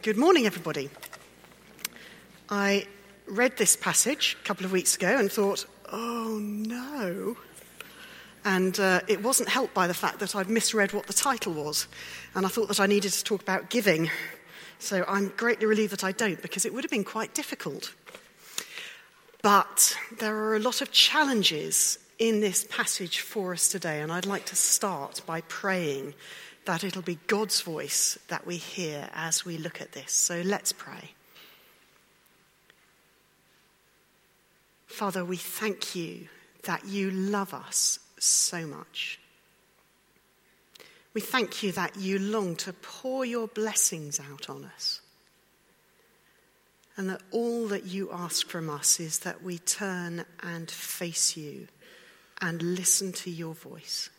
Good morning, everybody. I read this passage a couple of weeks ago and thought, oh no. And it wasn't helped by the fact that I'd misread what the title was. And I thought that I needed to talk about giving. So I'm greatly relieved that I don't, because it would have been quite difficult. But there are a lot of challenges in this passage for us today. And I'd like to start by praying that it'll be God's voice that we hear as we look at this. So let's pray. Father, we thank you that you love us so much. We thank you that you long to pour your blessings out on us. And that all that you ask from us is that we turn and face you and listen to your voice.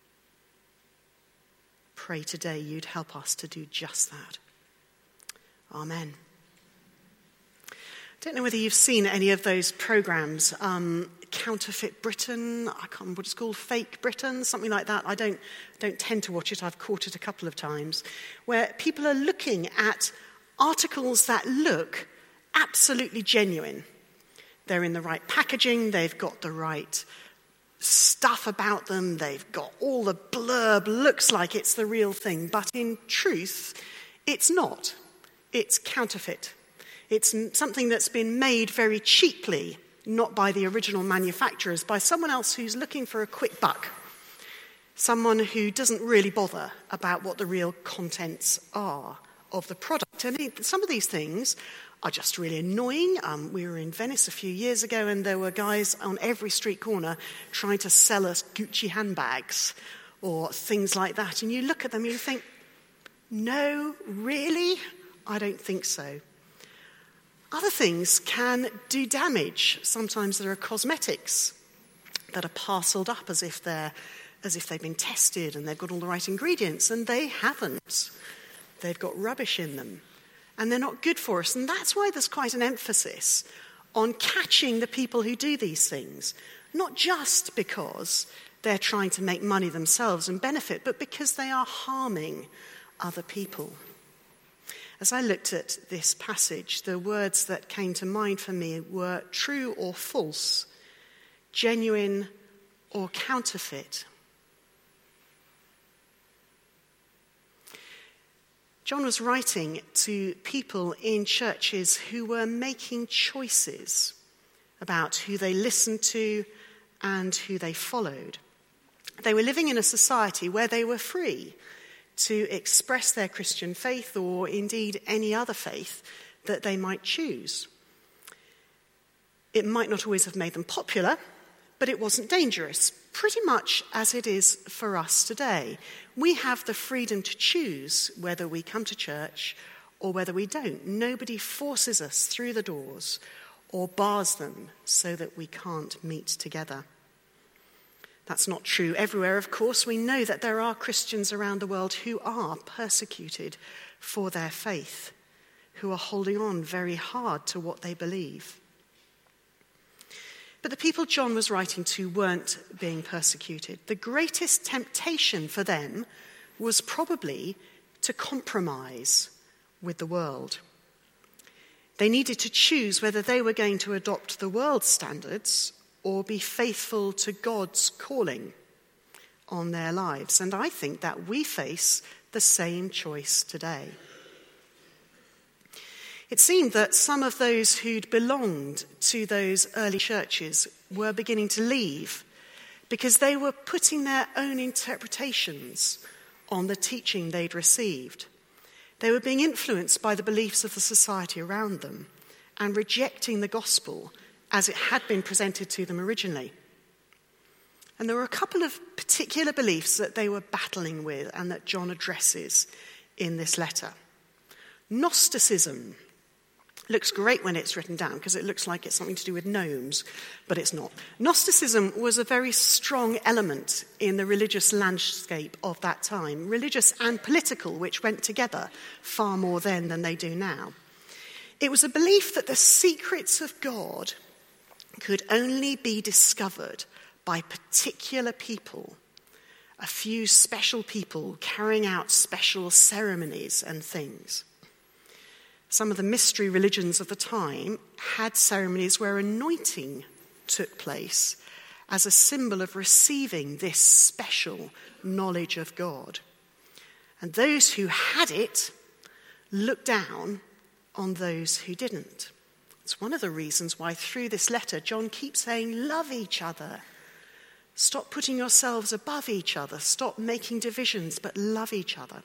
Pray today you'd help us to do just that. Amen. I don't know whether you've seen any of those programs, Counterfeit Britain, I can't remember what it's called, Fake Britain, something like that. I don't tend to watch it. I've caught it a couple of times, where people are looking at articles that look absolutely genuine. They're in the right packaging, they've got the right stuff about them, they've got all the blurb, looks like it's the real thing, but in truth, it's not. It's counterfeit. It's something that's been made very cheaply, not by the original manufacturers, by someone else who's looking for a quick buck, someone who doesn't really bother about what the real contents are of the product. And some of these things are just really annoying. We were in Venice a few years ago and there were guys on every street corner trying to sell us Gucci handbags or things like that. And you look at them and you think, no, really? I don't think so. Other things can do damage. Sometimes there are cosmetics that are parceled up as if they've been tested and they've got all the right ingredients, and they haven't. They've got rubbish in them. And they're not good for us. And that's why there's quite an emphasis on catching the people who do these things. Not just because they're trying to make money themselves and benefit, but because they are harming other people. As I looked at this passage, the words that came to mind for me were true or false, genuine or counterfeit. John was writing to people in churches who were making choices about who they listened to and who they followed. They were living in a society where they were free to express their Christian faith or indeed any other faith that they might choose. It might not always have made them popular, but it wasn't dangerous, pretty much as it is for us today. We have the freedom to choose whether we come to church or whether we don't. Nobody forces us through the doors or bars them so that we can't meet together. That's not true everywhere, of course. We know that there are Christians around the world who are persecuted for their faith, who are holding on very hard to what they believe. But the people John was writing to weren't being persecuted. The greatest temptation for them was probably to compromise with the world. They needed to choose whether they were going to adopt the world's standards or be faithful to God's calling on their lives. And I think that we face the same choice today. It seemed that some of those who'd belonged to those early churches were beginning to leave because they were putting their own interpretations on the teaching they'd received. They were being influenced by the beliefs of the society around them and rejecting the gospel as it had been presented to them originally. And there were a couple of particular beliefs that they were battling with and that John addresses in this letter. Gnosticism looks great when it's written down because it looks like it's something to do with gnomes, but it's not. Gnosticism was a very strong element in the religious landscape of that time, religious and political, which went together far more then than they do now. It was a belief that the secrets of God could only be discovered by particular people, a few special people carrying out special ceremonies and things. Some of the mystery religions of the time had ceremonies where anointing took place as a symbol of receiving this special knowledge of God. And those who had it looked down on those who didn't. It's one of the reasons why through this letter John keeps saying, love each other. Stop putting yourselves above each other. Stop making divisions, but love each other.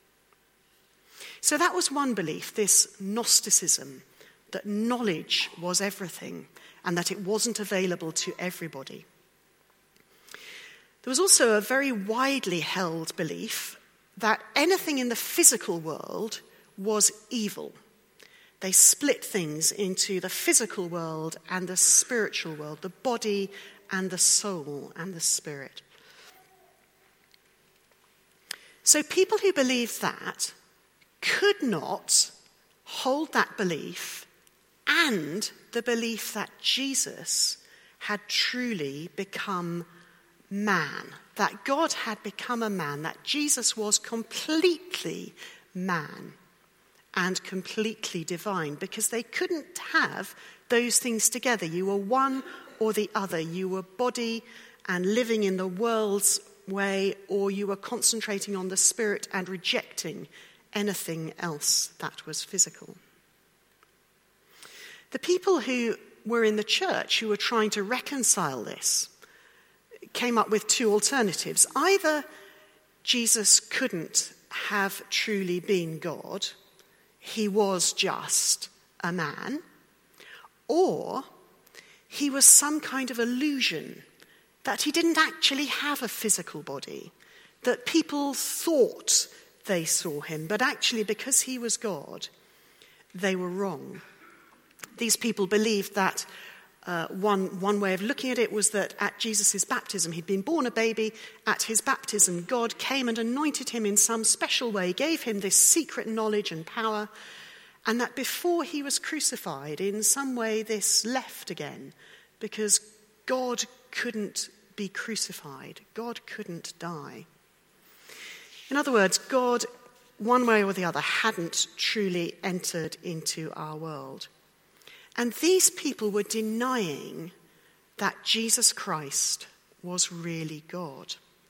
So that was one belief, this Gnosticism, that knowledge was everything and that it wasn't available to everybody. There was also a very widely held belief that anything in the physical world was evil. They split things into the physical world and the spiritual world, the body and the soul and the spirit. So people who believed that could not hold that belief and the belief that Jesus had truly become man, that God had become a man, that Jesus was completely man and completely divine, because they couldn't have those things together. You were one or the other. You were body and living in the world's way, or you were concentrating on the spirit and rejecting anything else that was physical. The people who were in the church who were trying to reconcile this came up with two alternatives. Either Jesus couldn't have truly been God, he was just a man, or he was some kind of illusion, that he didn't actually have a physical body, that people thought they saw him, but actually because he was God, they were wrong. These people believed that one way of looking at it was that at Jesus' baptism, he'd been born a baby. At his baptism, God came and anointed him in some special way, gave him this secret knowledge and power, and that before he was crucified, in some way this left again, because God couldn't be crucified. God couldn't die. In other words, God, one way or the other, hadn't truly entered into our world. And these people were denying that Jesus Christ was really God.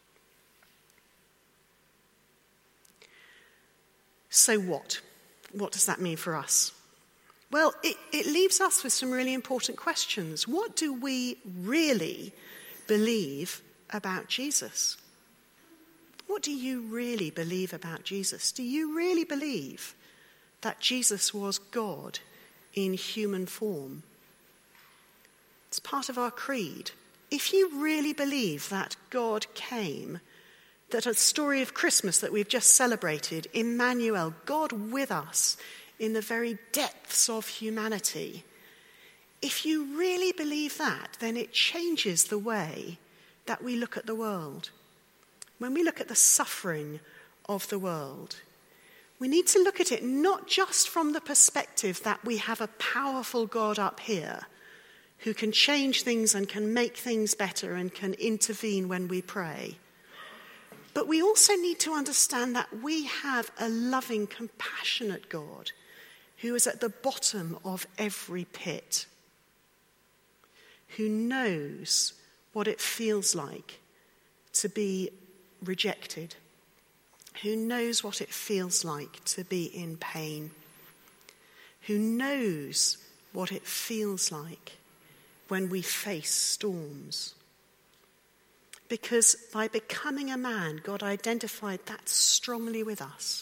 So what? What does that mean for us? Well, it leaves us with some really important questions. What do we really believe about Jesus? What do you really believe about Jesus? Do you really believe that Jesus was God in human form? It's part of our creed. If you really believe that God came, that a story of Christmas that we've just celebrated, Emmanuel, God with us in the very depths of humanity, if you really believe that, then it changes the way that we look at the world. When we look at the suffering of the world, we need to look at it not just from the perspective that we have a powerful God up here who can change things and can make things better and can intervene when we pray. But we also need to understand that we have a loving, compassionate God who is at the bottom of every pit, who knows what it feels like to be rejected, who knows what it feels like to be in pain, who knows what it feels like when we face storms. Because by becoming a man, God identified that strongly with us.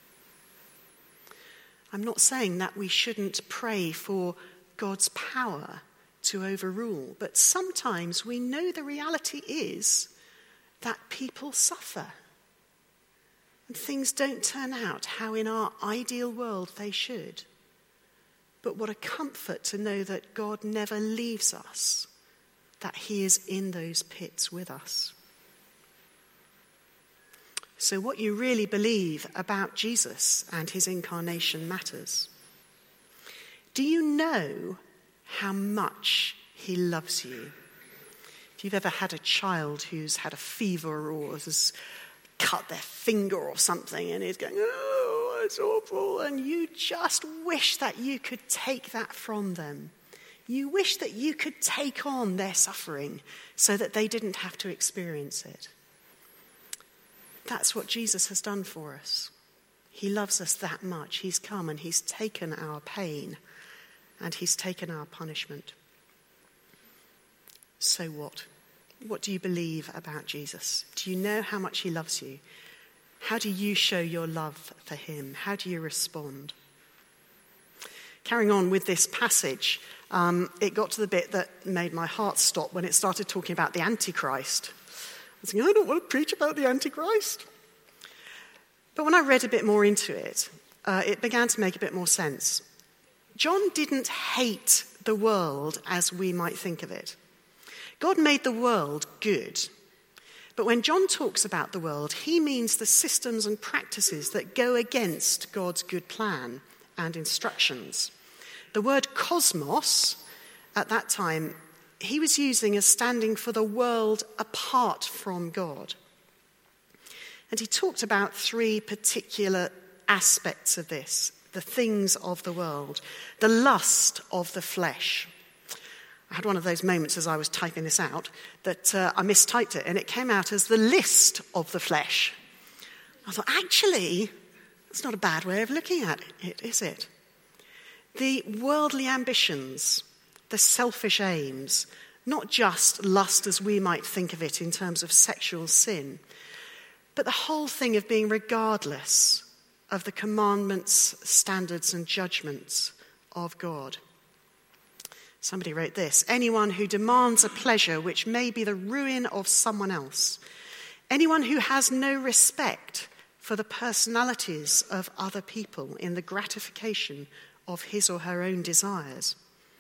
I'm not saying that we shouldn't pray for God's power to overrule, but sometimes we know the reality is that people suffer. And things don't turn out how in our ideal world they should. But what a comfort to know that God never leaves us, that he is in those pits with us. So what you really believe about Jesus and his incarnation matters. Do you know how much he loves you? If you've ever had a child who's had a fever or has cut their finger or something and is going, oh, that's awful. And you just wish that you could take that from them. You wish that you could take on their suffering so that they didn't have to experience it. That's what Jesus has done for us. He loves us that much. He's come and he's taken our pain and he's taken our punishment. So what? What do you believe about Jesus? Do you know how much he loves you? How do you show your love for him? How do you respond? Carrying on with this passage, it got to the bit that made my heart stop when it started talking about the Antichrist. I was thinking, I don't want to preach about the Antichrist. But when I read a bit more into it, it began to make a bit more sense. John didn't hate the world as we might think of it. God made the world good. But when John talks about the world, he means the systems and practices that go against God's good plan and instructions. The word cosmos, at that time, he was using as standing for the world apart from God. And he talked about three particular aspects of this, the things of the world, the lust of the flesh. I had one of those moments as I was typing this out that I mistyped it and it came out as the list of the flesh. I thought, actually, that's not a bad way of looking at it, is it? The worldly ambitions, the selfish aims, not just lust as we might think of it in terms of sexual sin, but the whole thing of being regardless of the commandments, standards, and judgments of God. Somebody wrote this: anyone who demands a pleasure which may be the ruin of someone else, anyone who has no respect for the personalities of other people in the gratification of his or her own desires.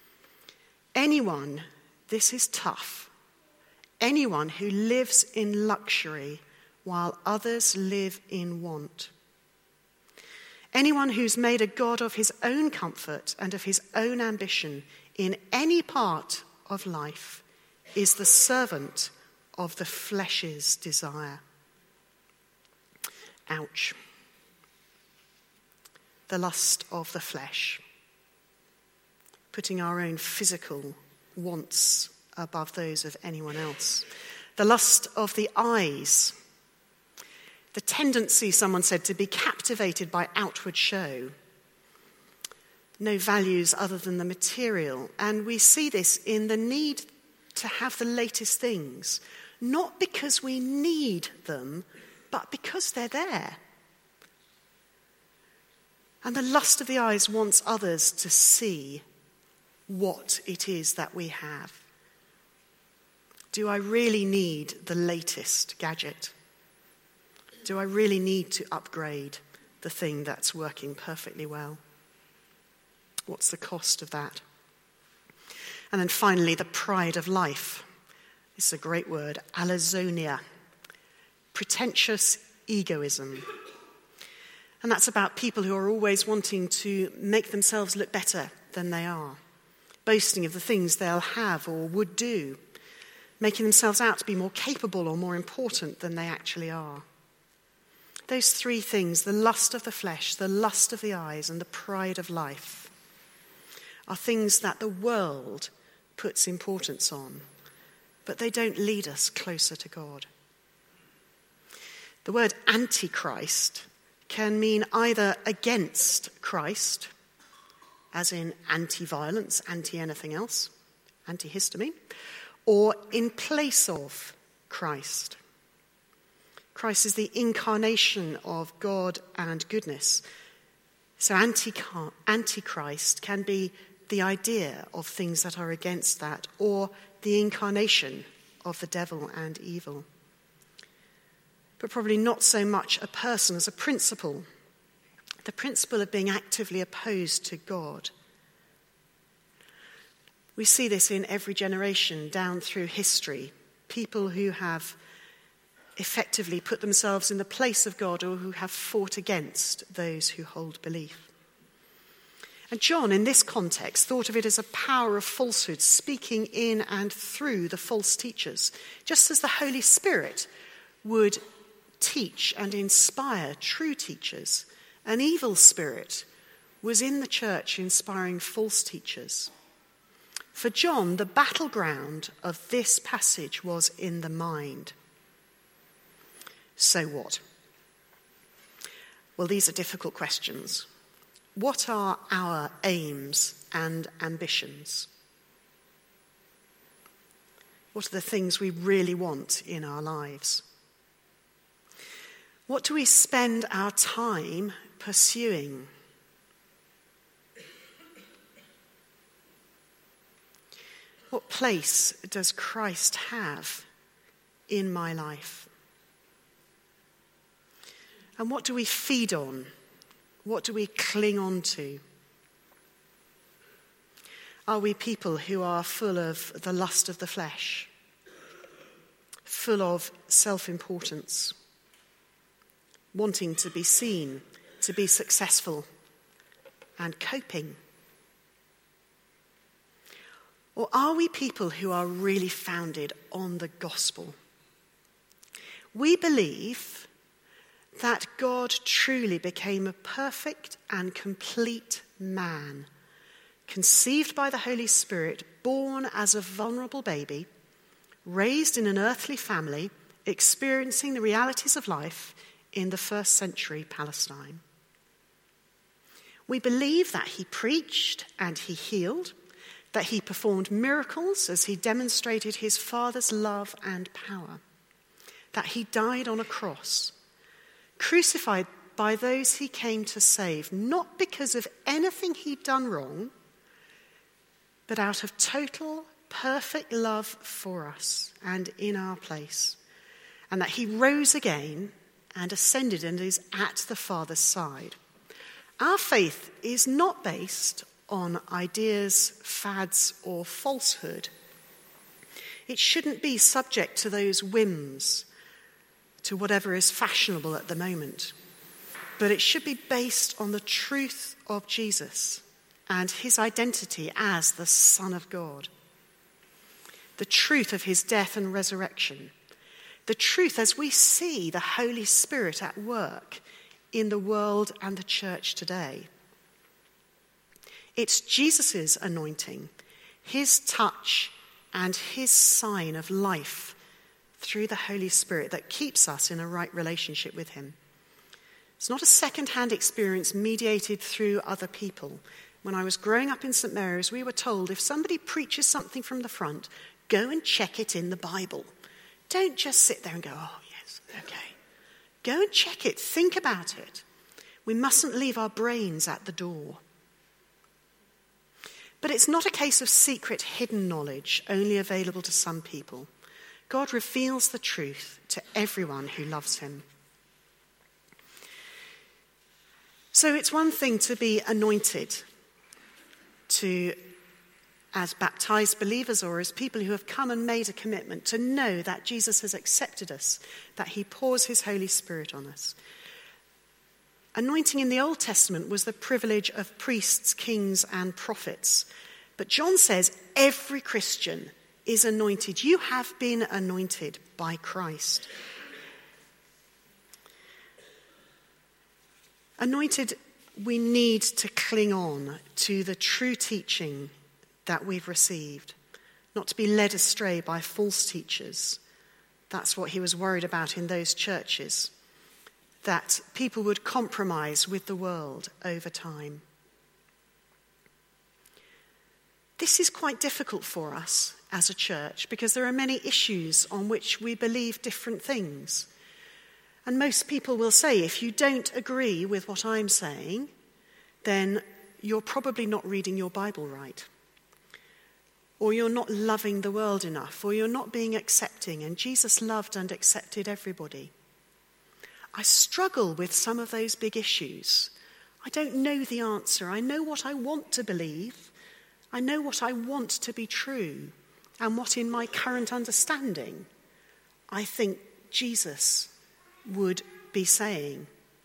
Anyone, this is tough, anyone who lives in luxury while others live in want. Anyone who's made a god of his own comfort and of his own ambition in any part of life is the servant of the flesh's desire. Ouch. The lust of the flesh. Putting our own physical wants above those of anyone else. The lust of the eyes. The tendency, someone said, to be captivated by outward show. No values other than the material. And we see this in the need to have the latest things. Not because we need them, but because they're there. And the lust of the eyes wants others to see what it is that we have. Do I really need the latest gadget? Do I really need to upgrade the thing that's working perfectly well? What's the cost of that? And then finally, the pride of life. This is a great word, alazonia. Pretentious egoism. And that's about people who are always wanting to make themselves look better than they are, boasting of the things they'll have or would do, making themselves out to be more capable or more important than they actually are. Those three things, the lust of the flesh, the lust of the eyes, and the pride of life, are things that the world puts importance on, but they don't lead us closer to God. The word Antichrist can mean either against Christ, as in anti-violence, anti-anything else, antihistamine, or in place of Christ. Christ is the incarnation of God and goodness. So Antichrist can be the idea of things that are against that, or the incarnation of the devil and evil. But probably not so much a person as a principle. The principle of being actively opposed to God. We see this in every generation down through history. People who have effectively put themselves in the place of God or who have fought against those who hold belief. And John, in this context, thought of it as a power of falsehood speaking in and through the false teachers, just as the Holy Spirit would teach and inspire true teachers An evil spirit was in the church inspiring false teachers. For John, the battleground of this passage was in the mind. So what? Well, these are difficult questions. What are our aims and ambitions? What are the things we really want in our lives? What do we spend our time pursuing? What place does Christ have in my life? And what do we feed on? What do we cling on to? Are we people who are full of the lust of the flesh, full of self-importance, wanting to be seen, to be successful, and coping? Or are we people who are really founded on the gospel? We believe that God truly became a perfect and complete man, conceived by the Holy Spirit, born as a vulnerable baby, raised in an earthly family, experiencing the realities of life in the first century Palestine. We believe that he preached and he healed, that he performed miracles as he demonstrated his Father's love and power, that he died on a cross, crucified by those he came to save, not because of anything he'd done wrong, but out of total, perfect love for us and in our place, and that he rose again and ascended and is at the Father's side. Our faith is not based on ideas, fads, or falsehood. It shouldn't be subject to those whims, to whatever is fashionable at the moment, but it should be based on the truth of Jesus and his identity as the Son of God, the truth of his death and resurrection, the truth as we see the Holy Spirit at work in the world and the church today. It's Jesus' anointing, his touch, and his sign of life through the Holy Spirit that keeps us in a right relationship with him. It's not a second-hand experience mediated through other people. When I was growing up in St. Mary's, we were told if somebody preaches something from the front, go and check it in the Bible. Don't just sit there and go, oh, yes, okay. Go and check it. Think about it. We mustn't leave our brains at the door. But it's not a case of secret, hidden knowledge only available to some people. God reveals the truth to everyone who loves him. So it's one thing to be anointed, as baptized believers or as people who have come and made a commitment, to know that Jesus has accepted us, that he pours his Holy Spirit on us. Anointing in the Old Testament was the privilege of priests, kings, and prophets. But John says every Christian is anointed. You have been anointed by Christ. Anointed, we need to cling on to the true teaching that we've received, not to be led astray by false teachers. That's what he was worried about in those churches, that people would compromise with the world over time. This is quite difficult for us as a church because there are many issues on which we believe different things. And most people will say, if you don't agree with what I'm saying, then you're probably not reading your Bible right. Or you're not loving the world enough, or you're not being accepting, and Jesus loved and accepted everybody. I struggle with some of those big issues. I don't know the answer. I know what I want to believe. I know what I want to be true, and what in my current understanding I think Jesus would be saying.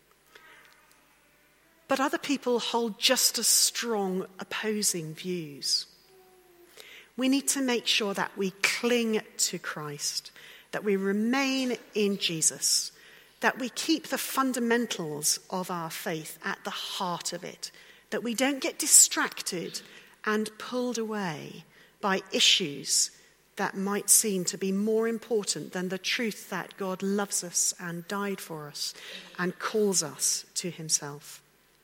But other people hold just as strong opposing views. We need to make sure that we cling to Christ, that we remain in Jesus, that we keep the fundamentals of our faith at the heart of it, that we don't get distracted and pulled away by issues that might seem to be more important than the truth that God loves us and died for us and calls us to himself.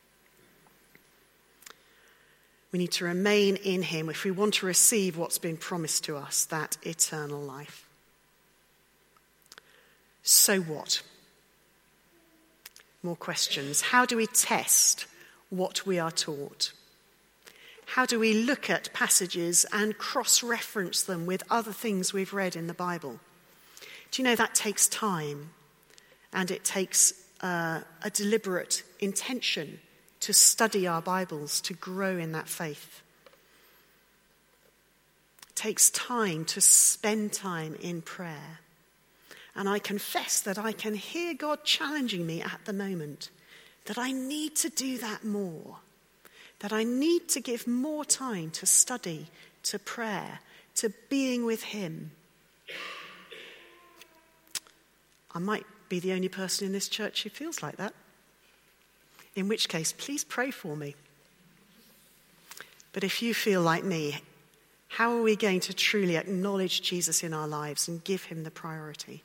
We need to remain in him if we want to receive what's been promised to us, that eternal life. So what? More questions. How do we test what we are taught? How do we look at passages and cross-reference them with other things we've read in the Bible? Do you know that takes time, and it takes a deliberate intention to study our Bibles, to grow in that faith. It takes time to spend time in prayer. And I confess that I can hear God challenging me at the moment, that I need to do that more, that I need to give more time to study, to prayer, to being with him. I might be the only person in this church who feels like that. In which case, please pray for me. But if you feel like me, how are we going to truly acknowledge Jesus in our lives and give him the priority?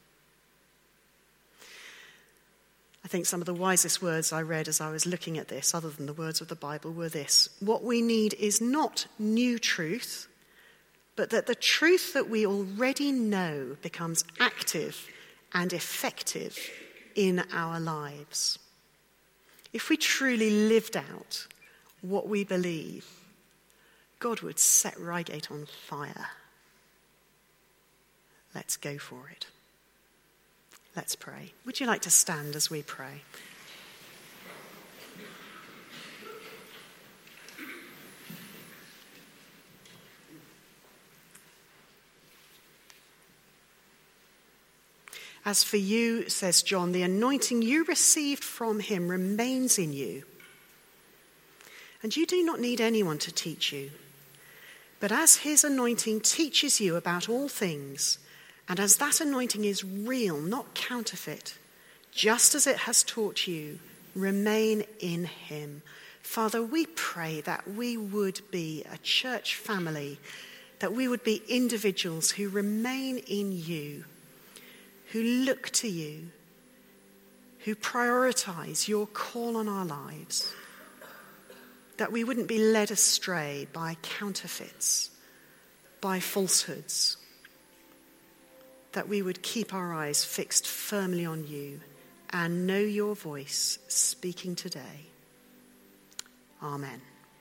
I think some of the wisest words I read as I was looking at this, other than the words of the Bible, were this: what we need is not new truth, but that the truth that we already know becomes active and effective in our lives. If we truly lived out what we believe, God would set Reigate on fire. Let's go for it. Let's pray. Would you like to stand as we pray? As for you, says John, the anointing you received from him remains in you. And you do not need anyone to teach you. But as his anointing teaches you about all things, and as that anointing is real, not counterfeit, just as it has taught you, remain in him. Father, we pray that we would be a church family, that we would be individuals who remain in you, who look to you, who prioritize your call on our lives, that we wouldn't be led astray by counterfeits, by falsehoods, that we would keep our eyes fixed firmly on you and know your voice speaking today. Amen.